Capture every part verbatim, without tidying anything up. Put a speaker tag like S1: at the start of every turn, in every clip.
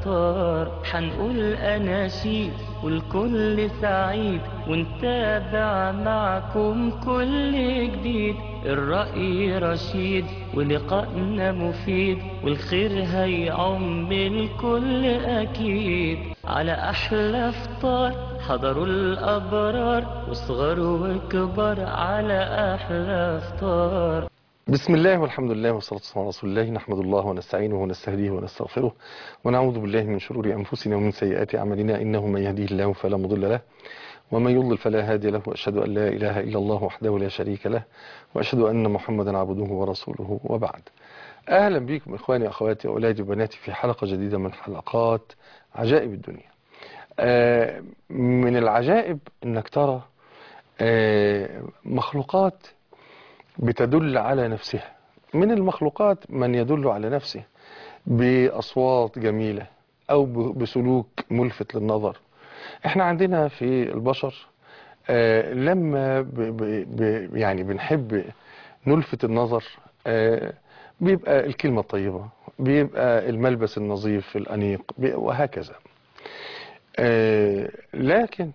S1: فطار، حنقول أناشيد والكل سعيد، ونتابع معكم كل جديد. الرأي رشيد ولقائنا مفيد، والخير هيعم الكل أكيد. على أحلى فطار حضروا الأبرار، وصغار وكبار على أحلى فطار.
S2: بسم الله والحمد لله والصلاة والسلام على رسول الله. نحمد الله ونستعينه ونستهديه ونستغفره، ونعوذ بالله من شرور أنفسنا ومن سيئات أعمالنا، إنه من يهديه الله فلا مضل له ومن يضلل فلا هادي له، وأشهد أن لا إله إلا الله وحده لا شريك له، وأشهد أن محمدا عبده ورسوله، وبعد. أهلا بكم إخواني وأخواتي وأولادي وبناتي في حلقة جديدة من حلقات عجائب الدنيا. آه من العجائب أنك ترى آه مخلوقات بتدل على نفسها. من المخلوقات من يدل على نفسه بأصوات جميلة أو بسلوك ملفت للنظر. احنا عندنا في البشر آه لما ب ب يعني بنحب نلفت النظر آه بيبقى الكلمة الطيبة، بيبقى الملبس النظيف الأنيق، وهكذا. آه لكن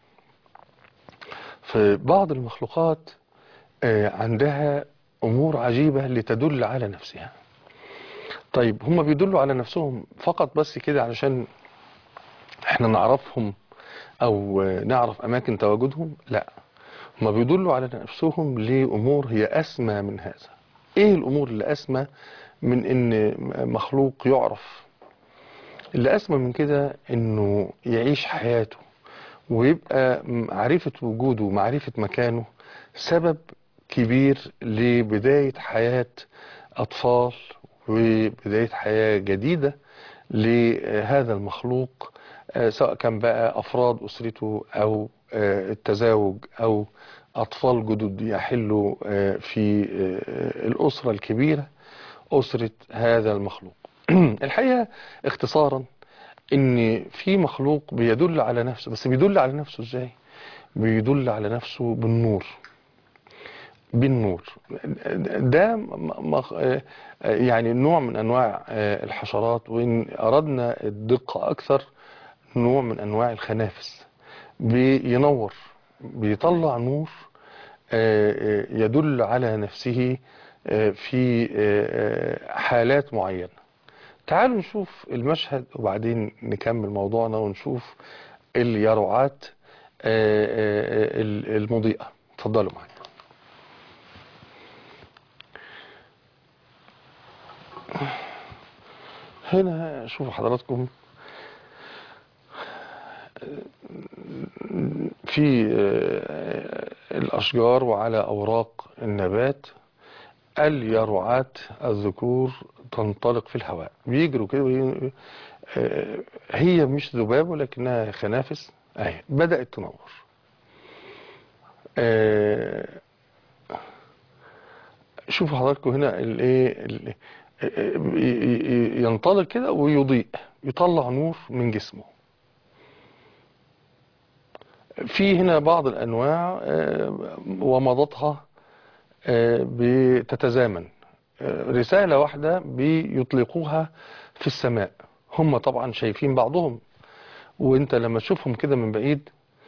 S2: في بعض المخلوقات آه عندها أمور عجيبة لتدل على نفسها. طيب هم بيدلوا على نفسهم فقط بس كده علشان احنا نعرفهم أو نعرف أماكن تواجدهم؟ لا، هم بيدلوا على نفسهم لأمور هي أسمى من هذا. إيه الأمور اللي أسمى من إن مخلوق يعرف؟ اللي أسمى من كده إنه يعيش حياته ويبقى معرفة وجوده ومعرفة مكانه سبب كبير لبداية حياة أطفال وبداية حياة جديدة لهذا المخلوق، سواء كان بقى أفراد أسرته أو التزاوج أو أطفال جدد يحلوا في الأسرة الكبيرة، أسرة هذا المخلوق. الحقيقة اختصارا إن في مخلوق بيدل على نفسه، بس بيدل على نفسه إزاي؟ بيدل على نفسه بالنور. بالنور ده مخ... يعني نوع من أنواع الحشرات، وإن أردنا الدقة أكثر نوع من أنواع الخنافس. بينور، بيطلع نور يدل على نفسه في حالات معينة. تعالوا نشوف المشهد وبعدين نكمل موضوعنا ونشوف اليرعات المضيئة. اتفضلوا معايا. هنا شوفوا حضراتكم في الأشجار وعلى أوراق النبات اليرعات الذكور تنطلق في الهواء، بيجروا كده. هي مش ذباب ولكنها خنافس اهي بدأت تنور. شوفوا حضراتكم هنا الايه، ينطلق كده ويضيء، يطلع نور من جسمه. في هنا بعض الأنواع ومضتها بتتزامن، رسالة واحدة بيطلقوها في السماء. هم طبعا شايفين بعضهم، وانت لما تشوفهم كده من بعيد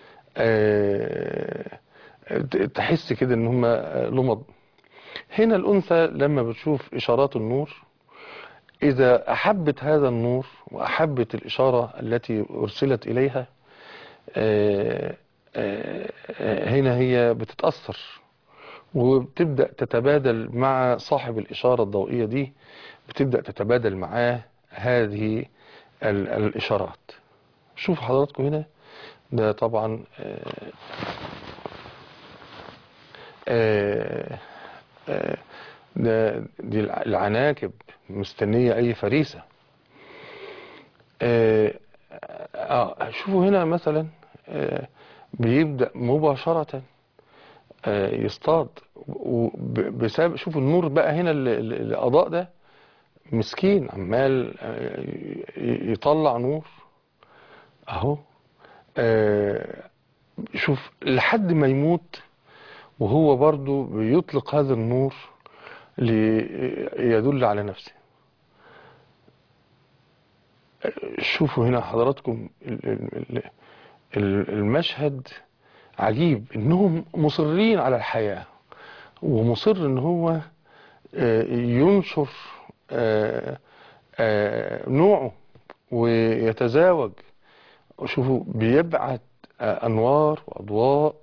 S2: تحس كده ان هم لمض. هنا الأنثى لما بتشوف إشارات النور، إذا أحبت هذا النور وأحبت الإشارة التي أرسلت إليها، هنا هي بتتأثر وبتبدأ تتبادل مع صاحب الإشارة الضوئية دي، بتبدأ تتبادل معاه هذه الإشارات. شوفوا حضراتكم هنا، ده طبعا آآ آآ ده دي العناكب مستنية أي فريسة. آآ آه شوفوا هنا مثلا بيبدأ مباشرة يصطاد بسبب، شوفوا النور بقى هنا الأضاء ده مسكين عمال يطلع نور اهو. شوف لحد ما يموت وهو برضو بيطلق هذا النور ليدل على نفسه. شوفوا هنا حضراتكم المشهد عجيب، انهم مصرين على الحياة، ومصر ان هو ينشر نوعه ويتزاوج. شوفوا بيبعت انوار واضواء.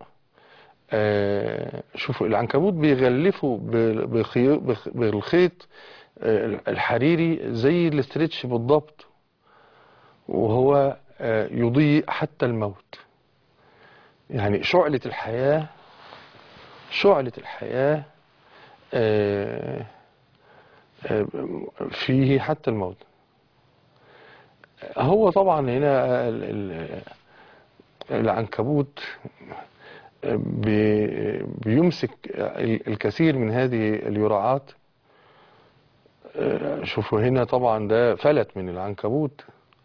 S2: شوفوا العنكبوت بيغلفه بالخيط الحريري زي الاسترتش بالضبط، وهو يضيء حتى الموت. يعني شعلة الحياة، شعلة الحياة فيه حتى الموت. هو طبعا هنا العنكبوت بيمسك الكثير من هذه اليرعات. شوفوا هنا طبعا ده فلت من العنكبوت،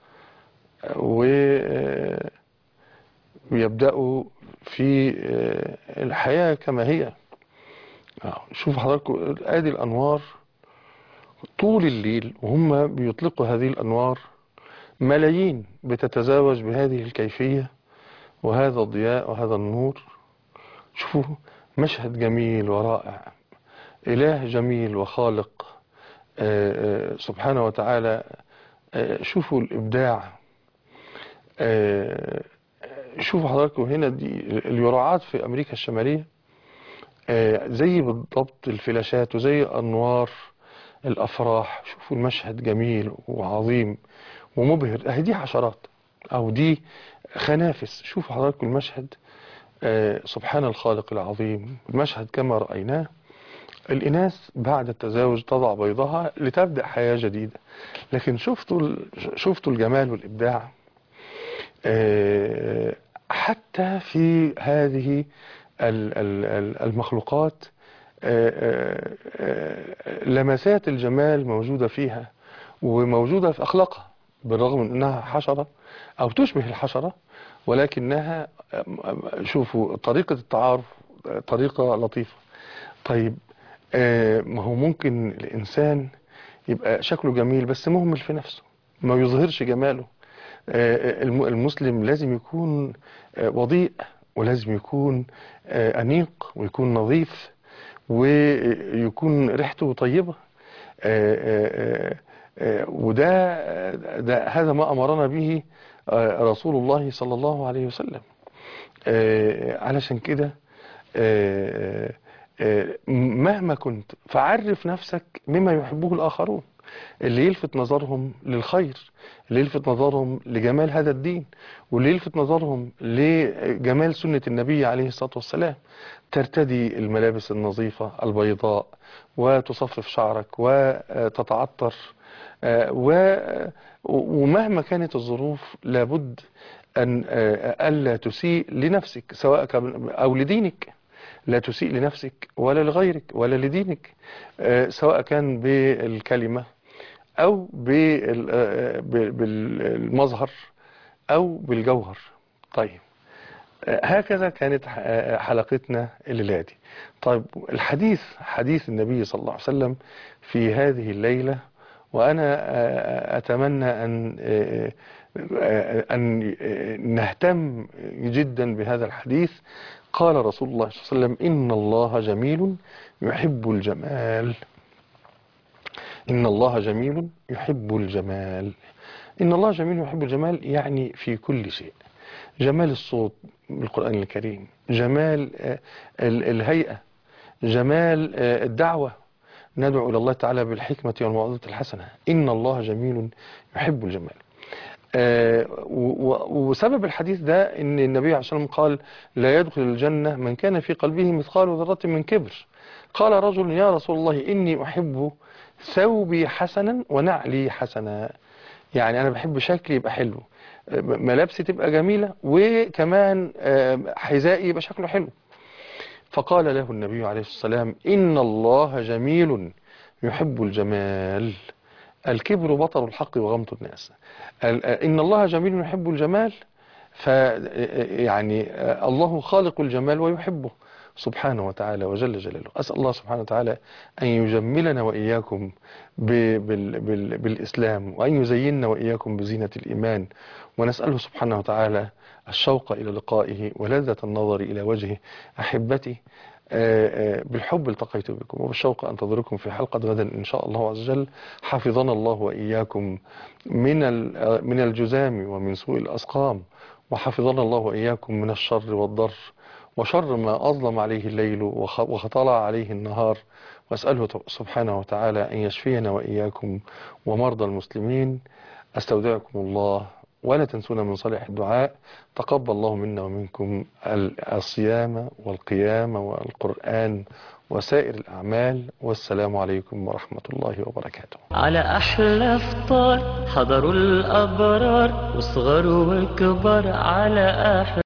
S2: ويبدأوا في الحياة كما هي. شوفوا حضراتكم ادي الانوار طول الليل، وهم بيطلقوا هذه الانوار، ملايين بتتزاوج بهذه الكيفية وهذا الضياء وهذا النور. شوفوا مشهد جميل ورائع، إله جميل وخالق سبحانه وتعالى. شوفوا الإبداع. شوفوا حضراتكم هنا دي اليرعات في أمريكا الشمالية زي بالضبط الفلاشات وزي أنوار الأفراح. شوفوا المشهد جميل وعظيم ومبهر. اهي دي حشرات أو دي خنافس. شوفوا حضراتكم المشهد. سبحان الخالق العظيم. المشهد كما رأيناه، الإناث بعد التزاوج تضع بيضها لتبدأ حياة جديدة. لكن شفتوا شفتوا الجمال والإبداع حتى في هذه المخلوقات. لمسات الجمال موجودة فيها وموجودة في أخلاقها، بالرغم من أنها حشرة أو تشبه الحشرة، ولكنها شوفوا طريقة التعارف طريقة لطيفة. طيب ما هو ممكن الإنسان يبقى شكله جميل بس مهمل في نفسه، ما يظهرش جماله. المسلم لازم يكون وضيء، ولازم يكون أنيق، ويكون نظيف، ويكون ريحته طيبة. وده ده هذا ما أمرنا به رسول الله صلى الله عليه وسلم. علشان كده مهما كنت فعرف نفسك مما يحبه الآخرون، اللي يلفت نظرهم للخير، اللي يلفت نظرهم لجمال هذا الدين، واللي يلفت نظرهم لجمال سنة النبي عليه الصلاة والسلام. ترتدي الملابس النظيفة البيضاء، وتصفف شعرك، وتتعطر، ومهما كانت الظروف لابد أن ألا تسيء لنفسك سواء أو لدينك. لا تسيء لنفسك ولا لغيرك ولا لدينك، سواء كان بالكلمة أو بالمظهر أو بالجوهر. طيب هكذا كانت حلقتنا الليلة دي. طيب الحديث حديث النبي صلى الله عليه وسلم في هذه الليلة، وأنا أتمنى أن أن نهتم جدا بهذا الحديث. قال رسول الله صلى الله عليه وسلم: إن الله جميل يحب الجمال. إن الله جميل يحب الجمال. إن الله جميل يحب الجمال يعني في كل شيء. جمال الصوت بالقرآن الكريم، جمال الهيئة، جمال الدعوة، ندعو إلى الله تعالى بالحكمة والموعظة الحسنة. إن الله جميل يحب الجمال. وسبب الحديث ده ان النبي عليه الصلاة والسلام قال: لا يدخل الجنة من كان في قلبه مثقال ذرة من كبر. قال رجل: يا رسول الله إني أحب ثوبي حسنا ونعلي حسنا. يعني أنا بحب شكلي يبقى حلو، ملابسي تبقى جميلة، وكمان حذائي يبقى شكله حلو. فقال له النبي عليه الصلاة والسلام: إن الله جميل يحب الجمال. الكبر بطر الحق وغمط الناس. إن الله جميل يحب الجمال، ف يعني الله خالق الجمال ويحبه. سبحانه وتعالى وجل جلاله. أسأل الله سبحانه وتعالى أن يجملنا وإياكم ب- بال- بال- بالإسلام، وأن يزيننا وإياكم بزينة الإيمان، ونسأله سبحانه وتعالى الشوق إلى لقائه ولذة النظر إلى وجهه. أحبتي، آه، آه، بالحب التقيت بكم، وبالشوق أنتظركم في حلقة غدا إن شاء الله عز وجل. حفظنا الله وإياكم من ال- آه، من الجذام ومن سوء الأسقام، وحفظنا الله وإياكم من الشر والضر وشر ما أظلم عليه الليل وخ- وطلع عليه النهار. وأسأله سبحانه وتعالى أن يشفينا وإياكم ومرضى المسلمين. أستودعكم الله، ولا تنسونا من صالح الدعاء. تقبل الله منا ومنكم الصيام والقيام والقرآن وسائر الأعمال، والسلام عليكم ورحمة الله وبركاته.
S1: على أحلى فطار حضروا الأبرار وصغر وكبر على أحلى